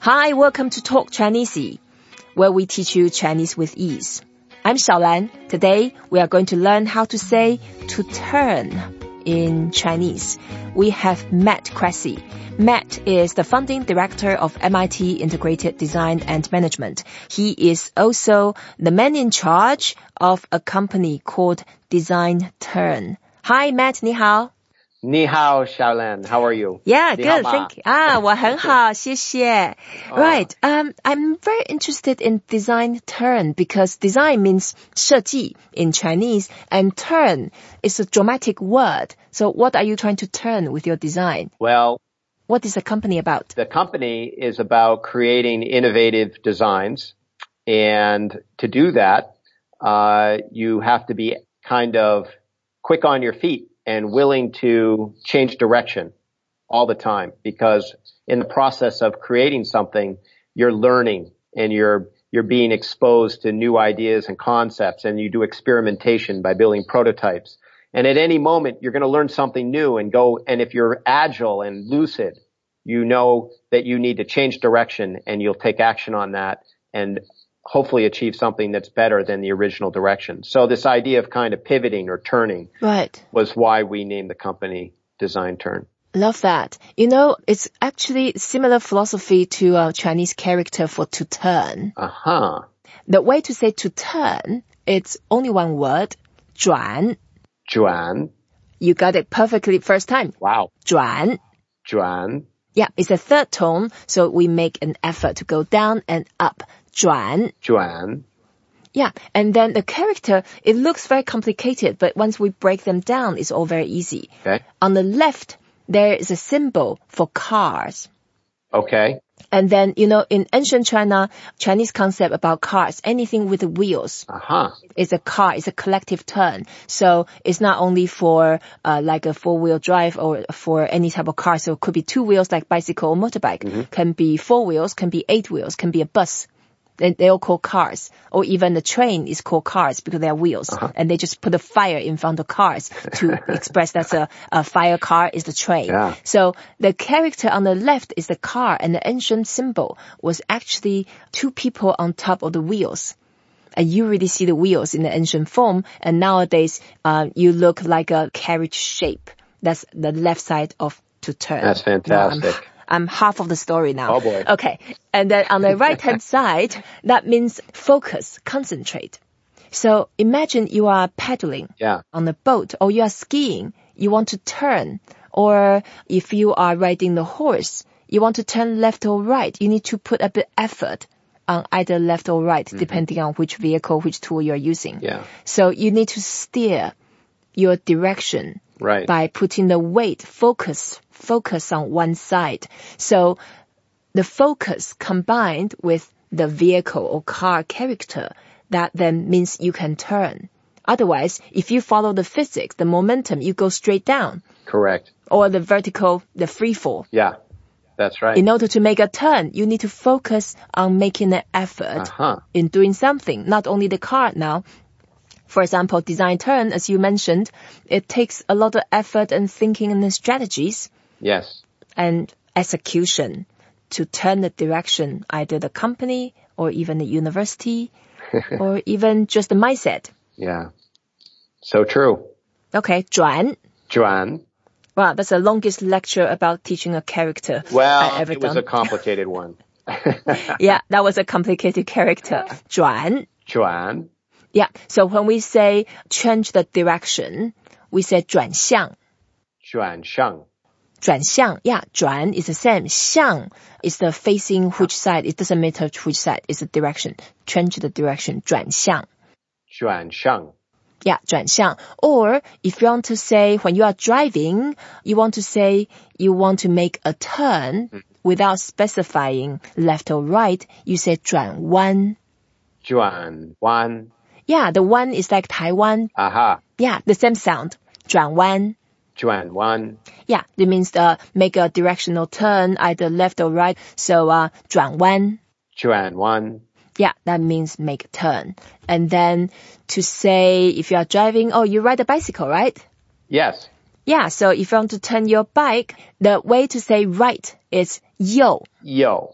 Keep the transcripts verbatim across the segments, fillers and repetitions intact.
Hi, welcome to Talk Chinese, where we teach you Chinese with ease. I'm Xiaolan. Today, we are going to learn how to say to turn in Chinese. We have Matt Cressy. Matt is the founding director of M I T Integrated Design and Management. He is also the man in charge of a company called Design Turn. Hi, Matt, 你好。 Ni hao, Xiaolan. How are you? Yeah, good. Thank you. Ah, 我很好，谢谢. Right. Um, I'm very interested in design turn because design means 设计 in Chinese and turn is a dramatic word. So what are you trying to turn with your design? Well, what is the company about? The company is about creating innovative designs. And to do that, uh, you have to be kind of quick on your feet and willing to change direction all the time, because in the process of creating something, you're learning and you're, you're being exposed to new ideas and concepts, and you do experimentation by building prototypes. And at any moment, you're going to learn something new and go, and if you're agile and lucid, you know that you need to change direction and you'll take action on that and hopefully achieve something that's better than the original direction. So this idea of kind of pivoting or turning right. was why we named the company Design Turn. Love that. You know, it's actually similar philosophy to a Chinese character for to turn. Uh-huh. The way to say to turn, it's only one word, 转. 转. You got it perfectly first time. Wow. 转. 转. Yeah, it's a third tone, so we make an effort to go down and up. 转. 转. Yeah, and then the character, it looks very complicated, but once we break them down, it's all very easy. Okay. On the left, there is a symbol for cars. Okay. And then, you know, in ancient China, Chinese concept about cars, anything with the wheels. Uh-huh. It's a car, it's a collective term. So it's not only for uh, like a four-wheel drive or for any type of car. So it could be two wheels like bicycle or motorbike. Mm-hmm. Can be four wheels, can be eight wheels, can be a bus. They, they all call cars. Or even the train is called cars because they have wheels. Uh-huh. And they just put a fire in front of cars to express that's a, a fire car is the train. Yeah. So the character on the left is the car, and the ancient symbol was actually two people on top of the wheels. And you really see the wheels in the ancient form. And nowadays, uh, you look like a carriage shape. That's the left side of to turn. That's fantastic. Um, I'm half of the story now. Oh boy. Okay. And then on the right-hand side, that means focus, concentrate. So imagine you are paddling yeah. on a boat, or you are skiing, you want to turn. Or if you are riding the horse, you want to turn left or right. You need to put a bit effort on either left or right, mm-hmm. depending on which vehicle, which tool you're using. Yeah. So you need to steer your direction. Right. By putting the weight, focus, focus on one side. So the focus combined with the vehicle or car character, that then means you can turn. Otherwise, if you follow the physics, the momentum, you go straight down. Correct. Or the vertical, the free fall. Yeah, that's right. In order to make a turn, you need to focus on making an effort uh-huh. in doing something. Not only the car now. For example, design turn, as you mentioned, it takes a lot of effort and thinking and strategies. Yes. And execution to turn the direction, either the company or even the university or even just the mindset. Yeah. So true. Okay, 转. 转. Wow, that's the longest lecture about teaching a character well, I ever it done. was a complicated one. Yeah, that was a complicated character. 转. 转. Yeah, so when we say change the direction, we say 转向. 转向. 转向, yeah, 转is the same. 向 is the facing which side. It doesn't matter which side. It's the direction. Change the direction. 转向. 转向. Yeah, 转向. Or if you want to say when you are driving, you want to say you want to make a turn without specifying left or right, you say 转弯. 转弯. Yeah, the one is like Taiwan. Aha. Yeah, the same sound. 转弯. 转弯. Yeah, it means uh, make a directional turn, either left or right. So, uh, 转弯. 转弯. Yeah, that means make a turn. And then to say, if you are driving, oh, you ride a bicycle, right? Yes. Yeah, so if you want to turn your bike, the way to say right is 右. 右.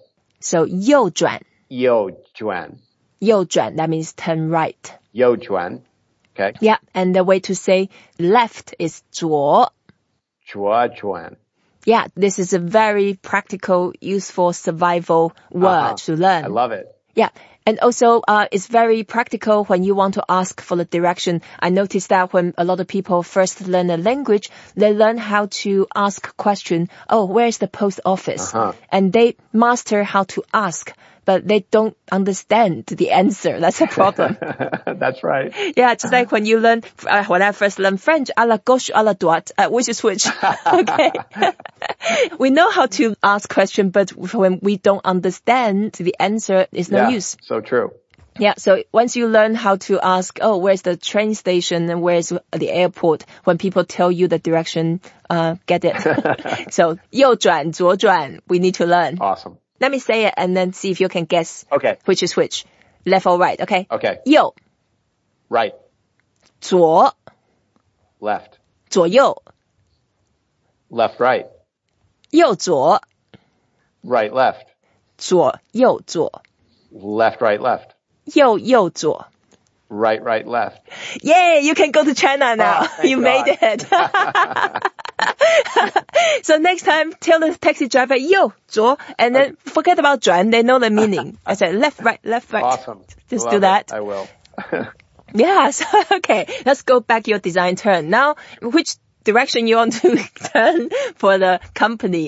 So 右转. 右转. 右转, that means turn right. 右转. Okay. Yeah, and the way to say left is 左. 左转. Yeah, this is a very practical, useful survival word uh-huh. to learn. I love it. Yeah. And also, uh, it's very practical when you want to ask for the direction. I noticed that when a lot of people first learn a language, they learn how to ask a question. Oh, where's the post office? Uh-huh. And they master how to ask, but they don't understand the answer. That's a problem. That's right. Yeah, just like when you learn, uh, when I first learned French, à la gauche, à la droite, uh, which is which? Okay. We know how to ask question, but when we don't understand the answer, it's no yeah, use. So true. Yeah, so once you learn how to ask, oh, where's the train station and where's the airport, when people tell you the direction, uh, get it. So, 右转,左转, we need to learn. Awesome. Let me say it and then see if you can guess okay. which is which. Left or right, okay? Okay. 右. Right. 左. Left. 左右. Left, right. 右左. Right, left. 左右左. Left, right, left. 右右左. Right, right, left. Yay, you can go to China now. Oh, you God. made it. So next time, tell the taxi driver, 右左, and then forget about 转, they know the meaning. I said left, right, left, right. Awesome. Just Love do that. It. I will. Yes. Okay. Let's go back your design turn. Now, which direction you want to turn for the company?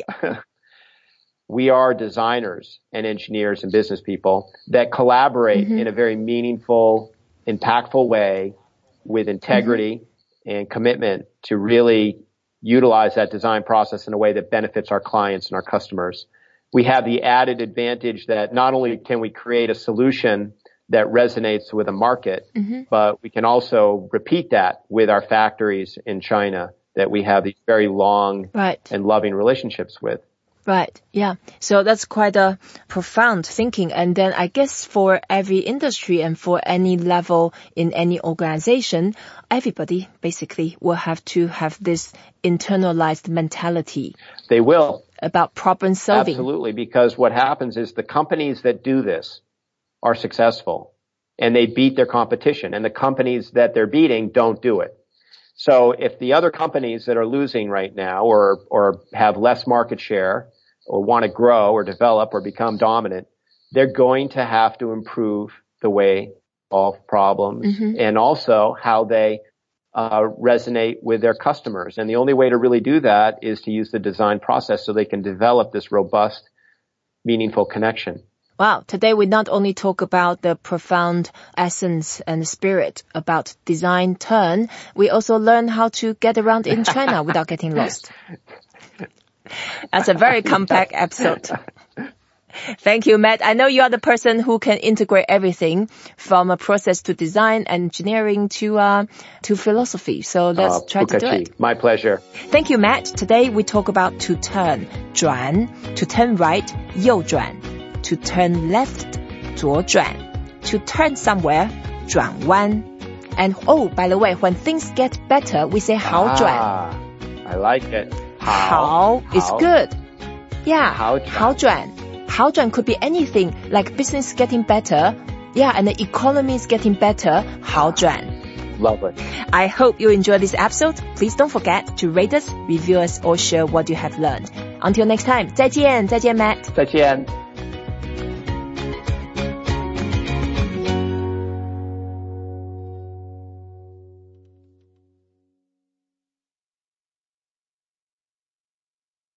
We are designers and engineers and business people that collaborate mm-hmm. in a very meaningful, impactful way with integrity mm-hmm. and commitment to really utilize that design process in a way that benefits our clients and our customers. We have the added advantage that not only can we create a solution that resonates with a market, mm-hmm. but we can also repeat that with our factories in China that we have these very long right. and loving relationships with. Right. Yeah. So that's quite a profound thinking. And then I guess for every industry and for any level in any organization, everybody basically will have to have this internalized mentality. They will. About problem solving. Absolutely. Because what happens is the companies that do this are successful and they beat their competition, and the companies that they're beating don't do it. So if the other companies that are losing right now or, or have less market share or want to grow or develop or become dominant, they're going to have to improve the way they solve problems mm-hmm. and also how they uh, resonate with their customers. And the only way to really do that is to use the design process so they can develop this robust, meaningful connection. Wow. Today we not only talk about the profound essence and spirit about design turn, we also learn how to get around in China without getting lost. That's a very compact episode. Thank you, Matt. I know you are the person who can integrate everything from a process to design, engineering to uh, to philosophy. So let's uh, try to do it. My pleasure. Thank you, Matt. Today we talk about to turn, 转, to turn right, 右转. To turn left, 左转. To turn somewhere, 转弯. And oh, by the way, when things get better, we say 好转. Ah, I like it. 好 is good. Yeah, 好转. 好转. 好转 could be anything, like business getting better. Yeah, and the economy is getting better. 好转. Love it. I hope you enjoyed this episode. Please don't forget to rate us, review us, or share what you have learned. Until next time, 再见，再见 Matt. 再见。